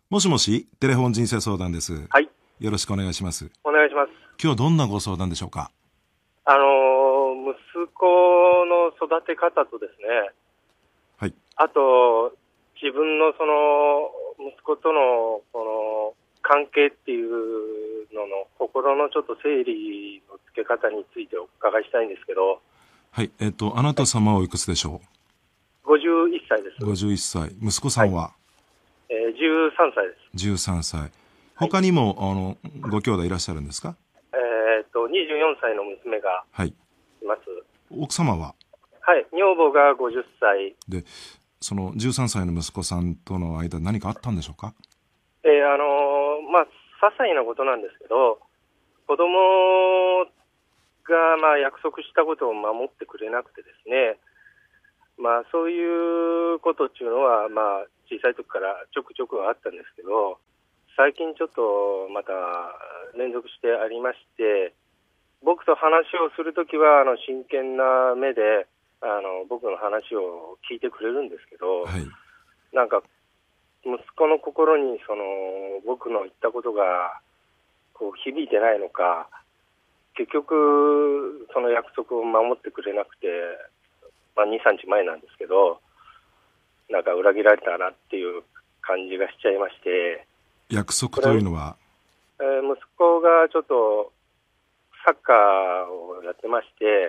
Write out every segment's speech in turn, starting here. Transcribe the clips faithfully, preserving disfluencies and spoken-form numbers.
もしもし、テレフォン人生相談です。 はい。 よろしくお願いします。 お願いします。 今日どんなご相談でしょうか？ あのー、息子の育て方とですね、 はい。 あと、自分のその、息子との、この、関係っていうのの、心のちょっと整理のつけ方についてお伺いしたいんですけど。 はい。えっと、あなた様はおいくつでしょごじゅういっさいです。 う？ごじゅういっさい。息子さはい。 んは？ えー、じゅうさんさいです。 じゅうさんさい。 はい。 他にも、あの、ご兄弟いらっしゃるんですか？ えっと、にじゅうよんさいの娘がはい。 います。 奥様は？ はい。女房がごじゅっさい。 で、そのじゅうさんさいの息子さんとの間何かあったんでしょうか？ えー、あのー、まあ、些細なことなんですけど、子供がまあ約束したことを守ってくれなくてですね、まあ、そういうことっていうのは、まあ、小さい時からちょくちょくはあったんですけど、最近ちょっとまた連続してありまして、僕と話をするときはあの真剣な目であの僕の話を聞いてくれるんですけど、 はい。 なんか息子の心にその僕の言ったことがこう響いてないのか、結局その約束を守ってくれなくて、まあ、に、さんにちまえなんですけど、なんか裏切られたなっていう感じがしちゃいまして。 約束これ、 というのは？ えー息子がちょっとサッカーをやってまして、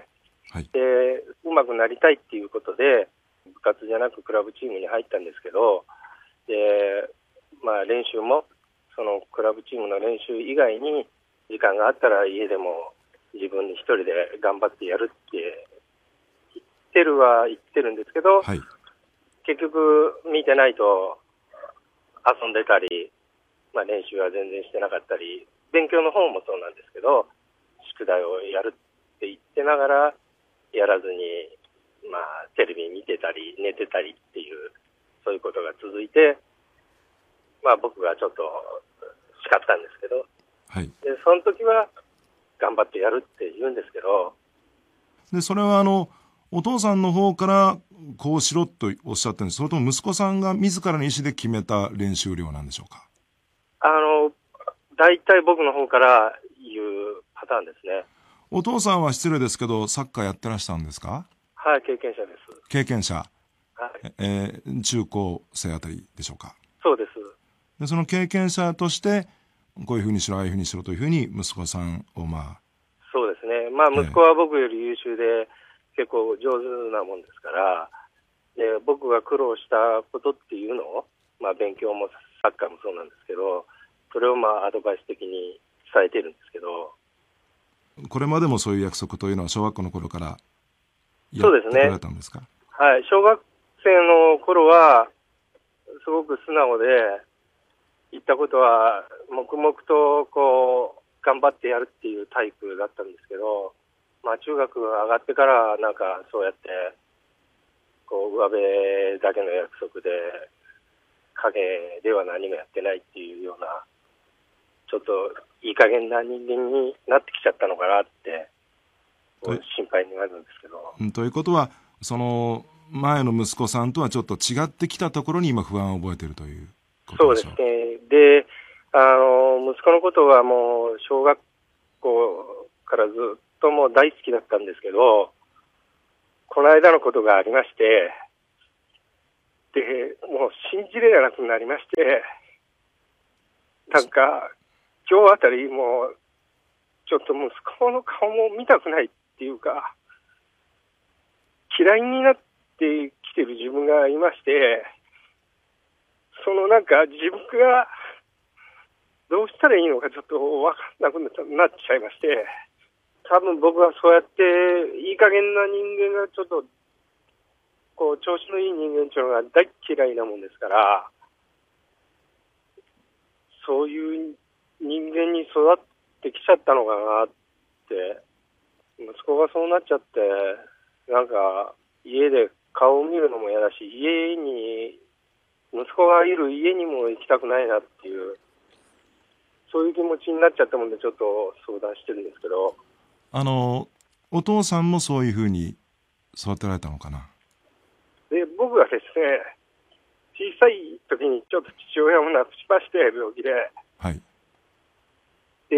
はい。 でうまくなりたいっていうことで部活じゃなくクラブチームに入ったんですけど、で、まあ、練習もそのクラブチームの練習以外に時間があったら家でも自分で一人で頑張ってやるって言ってるは言ってるんですけど、 はい。 結局見てないと遊んでたり、まあ、練習は全然してなかったり、勉強の方もそうなんですけど、宿題をやるって言ってながらやらずに、まあ、テレビ見てたり寝てたりっていう、そういうことが続いて、まあ、僕がちょっと叱ったんですけど、 はい。 でその時は頑張ってやるって言うんですけど。 で、それはあの、お父さんの方からこうしろとおっしゃってるんです。それとも息子さんが自らの意思で決めた練習量なんでしょうか？ あの大体僕の方から言うパターンですね。 お父さんは失礼ですけど、サッカーやってらしたんですか？ はい、経験者です。 経験者。 はい、 えー中高生あたりでしょうか？ そうです。 で、その経験者として、こういうふうにしろ、ああいうふうにしろというふうに息子さんを、まあ、 そうですね。まあ、息子えーは僕より優秀で結構上手なもんですから、で僕が苦労したことっていうのを、まあ、勉強もサッカーもそうなんですけど、それをまあアドバイス的に伝えてるんですけど。 これまでもそういう約束というのは小学校の頃からやそうですね。 ってこられたんですか？ はい、小学生の頃はすごく素直で、言ったことは黙々とこう頑張ってやるっていうタイプだったんですけど、まあ、中学上がってからなんかそうやってこう上辺だけの約束で影では何もやってないっていうような、ちょっといい加減な人間になってきちゃったのかなってと心配になるんですけど。 うんということは、その前の息子さんとはちょっと違ってきたところに今不安を覚えているということそうですでしょう。 ね。で、あの息子のことはもう小学校からずっともう大好きだったんですけど、この間のことがありまして、でもう信じれなくなりまして、なんか今日あたりもうちょっと息子の顔も見たくないっていうか、嫌いになってきてる自分がいまして、そのなんか自分がどうしたらいいのかちょっと分かんなくなっちゃいまして、多分僕はそうやっていい加減な人間がちょっとこう調子のいい人間っていうのが大嫌いなもんですから、そういう人間に育ってきちゃったのかなって、息子がそうなっちゃって、なんか家で顔を見るのも嫌だし、家に息子がいる家にも行きたくないなっていう、そういう気持ちになっちゃったもんで、ちょっと相談してるんですけど。 あのお父さんもそういうふうに育てられたのかな？ で僕がですね、 小さい時にちょっと父親を亡くしまして、病気で。 はい。 で、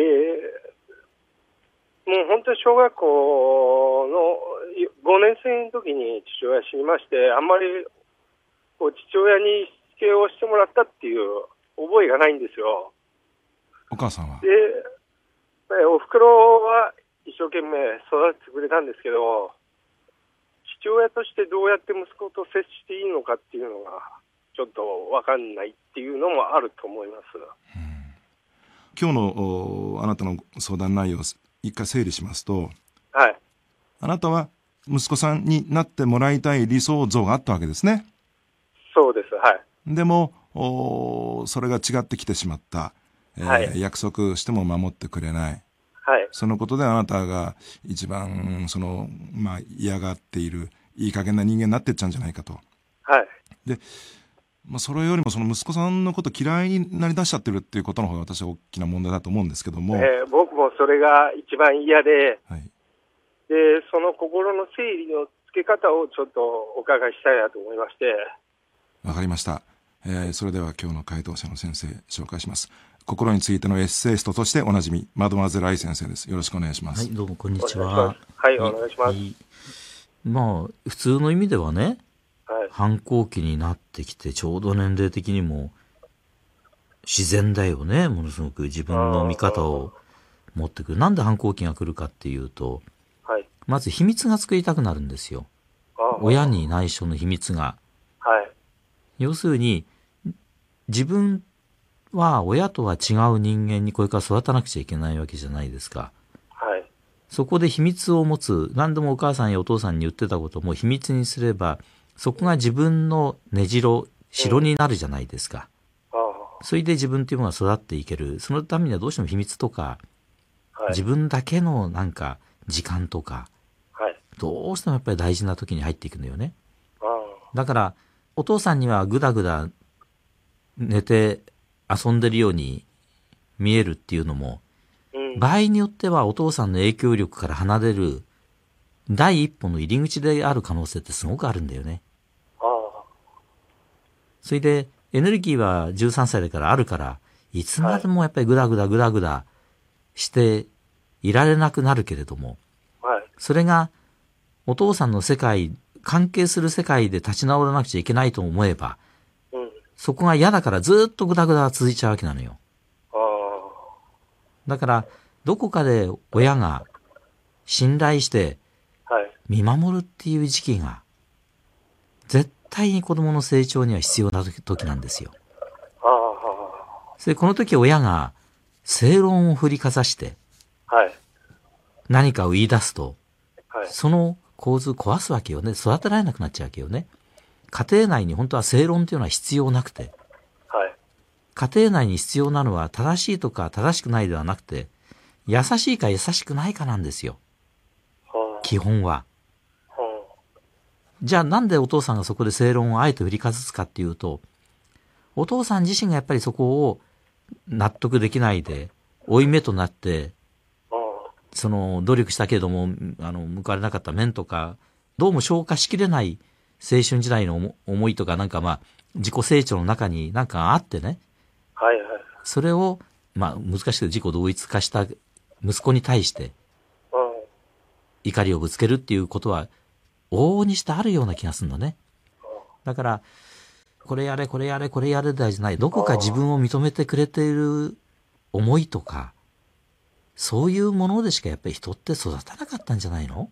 もう本当に小学校のごねん生の時に父親死にまして、あんまりこう父親にしつけをしてもらったっていう覚えがないんですよ。 お母さんは？ で、お袋は一生懸命育ててくれたんですけど、父親としてどうやって息子と接していいのかっていうのがちょっと分かんないっていうのもあると思います。 うん、今日のあなたの相談内容を一回整理しますと、 はい、 あなたは息子さんになってもらいたい理想像があったわけですね。 そうです。はい。 でもそれが違ってきてしまった、えーはい、約束しても守ってくれない、 はい、そのことであなたが一番その、まあ、嫌がっているいい加減な人間になってっちゃうんじゃないかと。 はい。 で、まあ、それよりもその息子さんのこと嫌いになりだしちゃってるっていうことの方が私は大きな問題だと思うんですけども、 えー、僕もそれが一番嫌で、 はい、 でその心の整理のつけ方をちょっとお伺いしたいなと思いまして。 わかりました、えー、それでは今日の回答者の先生紹介します。心についてのエッセイストとしておなじみマドモアゼル愛先生です。よろしくお願いします。 はい、どうもこんにちは。 はい、お願いします。 まあ普通の意味ではね、 はい、 反抗期になってきてちょうど年齢的にも自然だよね。ものすごく自分の見方を持ってくる。なんで反抗期が来るかっていうと、 はい、 まず秘密が作りたくなるんですよ。親に内緒の秘密が、 はい、 要するに自分は親とは違う人間にこれから育たなくちゃいけないわけじゃないですか。 はい、 そこで秘密を持つ。何でもお母さんやお父さんに言ってたことも秘密にすれば、そこが自分の根城、城になるじゃないですか。 うん、 それで自分というものが育っていける。そのためにはどうしても秘密とか、 はい、 自分だけのなんか時間とか、 はい、 どうしてもやっぱり大事な時に入っていくのよね。 あだからお父さんにはぐだぐだ寝て遊んでるように見えるっていうのも、うん、場合によってはお父さんの影響力から離れる第一歩の入り口である可能性ってすごくあるんだよね。 ああ。 それでエネルギーはじゅうさんさいだからあるから、いつまでもやっぱりグダグダグダグダしていられなくなるけれども、 はい、 それがお父さんの世界、関係する世界で立ち直らなくちゃいけないと思えば、 うん、 そこが嫌だからずっとグダグダ続いちゃうわけなのよ。 ああ。 だからどこかで親が信頼して見守るっていう時期が絶対に子供の成長には必要な時なんですよ。 ああ。 それでこの時親が正論を振りかざして何かを言い出すと、 はい、 その構図壊すわけよね。育てられなくなっちゃうわけよね。家庭内に本当は正論というのは必要なくて、 はい、 家庭内に必要なのは正しいとか正しくないではなくて、優しいか優しくないかなんですよ。 はあ、 基本は。 はあ、 じゃあなんでお父さんがそこで正論をあえて振りかざすかっていうと、お父さん自身がやっぱりそこを納得できないで負い目となって、その努力したけれどもあの報われなかった面とか、どうも消化しきれない青春時代の思いとか、なんかまあ自己成長の中になんかあってね、 はいはい、 それをまあ難しく自己同一化した息子に対して怒りをぶつけるっていうことは往々にしてあるような気がするのね。だからこれやれこれやれこれやれだじゃない、どこか自分を認めてくれている思いとか、そういうものでしかやっぱり人って育たなかったんじゃないの？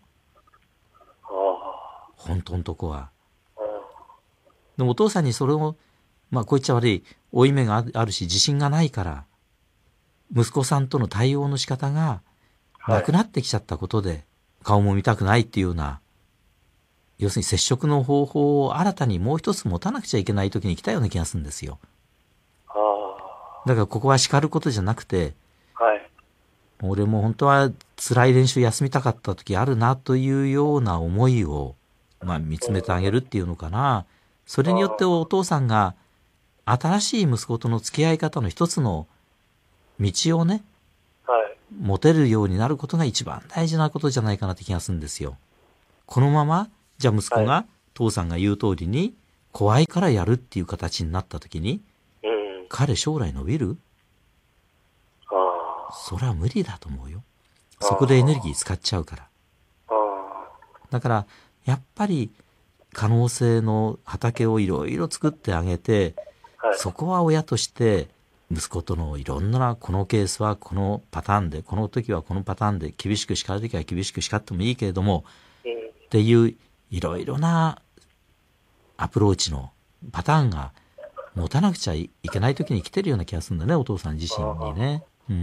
本当のとこは。でもお父さんにそれを、まあこう言っちゃ悪い、負い目があるし自信がないから、息子さんとの対応の仕方がなくなってきちゃったことで、はい、顔も見たくないっていうような、要するに接触の方法を新たにもう一つ持たなくちゃいけない時に来たような気がするんですよ。だからここは叱ることじゃなくて、 はい、 俺も本当は辛い練習休みたかった時あるなというような思いを、まあ、見つめてあげるっていうのかな。それによってお父さんが新しい息子との付き合い方の一つの道をね、 はい、 持てるようになることが一番大事なことじゃないかなって気がするんですよ。このままじゃあ息子が父さんが言う通りに怖いからやるっていう形になった時に、 うん。 彼将来伸びる？ ああ。 それは無理だと思うよ。そこでエネルギー使っちゃうから。 ああ。 だから、やっぱり可能性の畑をいろいろ作ってあげて、 はい。 そこは親として息子とのいろんな、このケースはこのパターンで、この時はこのパターンで、厳しく叱る時は厳しく叱ってもいいけれども、 うん。 っていういろいろなアプローチのパターンが持たなくちゃいけない時に来てるような気がするんだね、お父さん自身にね。うん。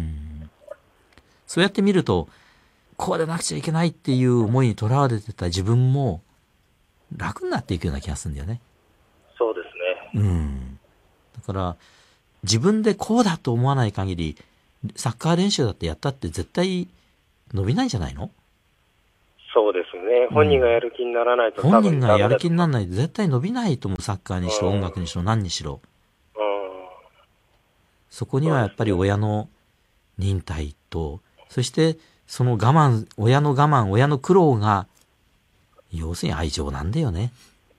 そうやって見ると、こうでなくちゃいけないっていう思いにとらわれてた自分も楽になっていくような気がするんだよね。 そうですね。 うん。だから、自分でこうだと思わない限り、サッカー練習だってやったって絶対伸びないんじゃないの？ そうですね。本人がやる気にならないと、 本人がやる気になる。 らないと絶対伸びないと思う。サッカーにしろ、音楽にしろ、何にしろ。 うん。 そこにはやっぱり親の忍耐と、そしてその我慢、親の我慢、親の苦労が、要するに愛情なんだよね。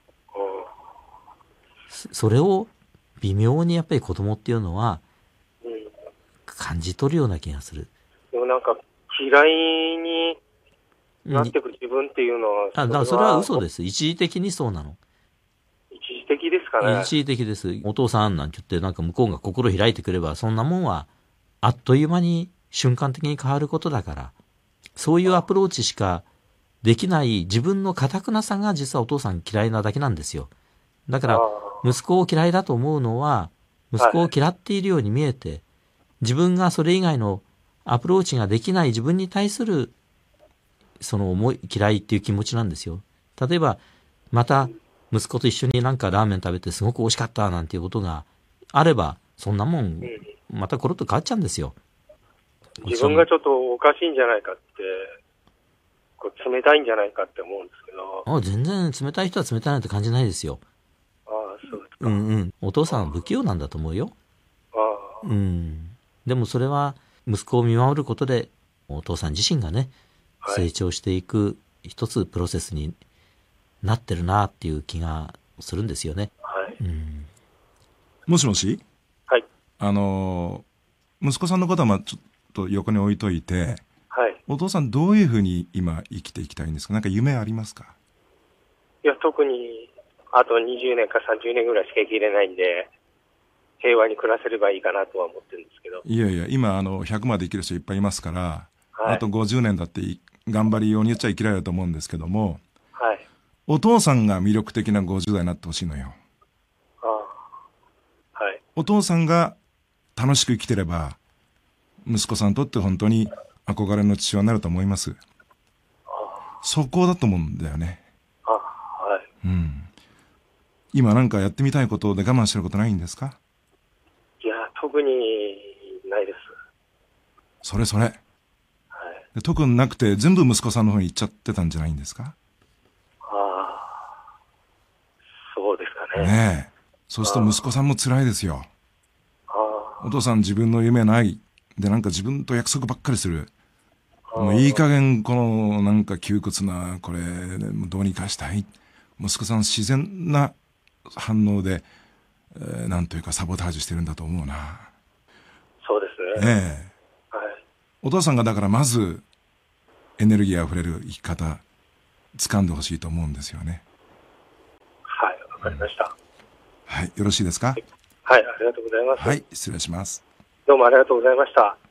そそれを微妙にやっぱり子供っていうのはうん。うん。 感じ取るような気がする。 でもなんか、嫌いになっていく自分っていうのは、 あ、だからそれは嘘です。一時的にそうなの。 一時的ですかね。 一時的です。お父さんなんて言ってなんか向こうが心開いてくれば、そんなもんはあっという間に瞬間的に変わることだから、そういうアプローチしかできない自分の堅くなさが実はお父さん嫌いなだけなんですよ。だから息子を嫌いだと思うのは、息子を嫌っているように見えて、自分がそれ以外のアプローチができない自分に対するその思い、嫌いっていう気持ちなんですよ。例えば、また息子と一緒になんかラーメン食べてすごく美味しかったなんていうことがあれば、そんなもん、またコロッと変わっちゃうんですよ。 自分がちょっとおかしいんじゃないかって、こう冷たいんじゃないかって思うんですけど。 あ、全然冷たい人は冷たいなんて感じないですよ。 ああ、そうですか。 うんうん。お父さんは不器用なんだと思うよ。 ああ。 うん。でもそれは息子を見守ることで、お父さん自身がね、 はい、 成長していく一つプロセスになってるなっていう気がするんですよね。 はい。 うん、 もしもし、 はい。 あの息子さんのことはまあちょっと横に置いといて、 はい。 お父さんどういうふうに今生きていきたいんですか？なんか夢ありますか？ いや、特にあとにじゅうねんかさんじゅうねんぐらいしか生きれないんで、平和に暮らせればいいかなとは思ってるんですけど。 いやいや、今あのひゃくまで生きる人いっぱいいますから、 はい、 あとごじゅうねんだって頑張りように言っちゃ生きられると思うんですけども、 はい、 お父さんが魅力的なごじゅう代になってほしいのよ。 ああ、はい。 お父さんが楽しく生きてれば、息子さんにとって本当に憧れの父親になると思います。そこだと思うんだよね。 あ、はい。 うん。今なんかやってみたいことで我慢してることないんですか？ いや、特にないです。 それそれ。 はい。 で特になくて全部息子さんの方に行っちゃってたんじゃないんですか？ ああ、そうですかね。 ねえ。そうすると息子さんも辛いですよ。 ああ。 お父さん自分の夢ないで、なんか自分と約束ばっかりする。もういい加減このなんか窮屈なこれどうにかしたい。息子さん自然な反応で、えー、なんというかサボタージュしてるんだと思うな。 そうですね。 ええ。 はい。 お父さんがだからまずエネルギーあふれる生き方掴んでほしいと思うんですよね。 はい、わかりました、うん。 はい、よろしいですか？ はい、ありがとうございます。 はい、失礼します。 どうもありがとうございました。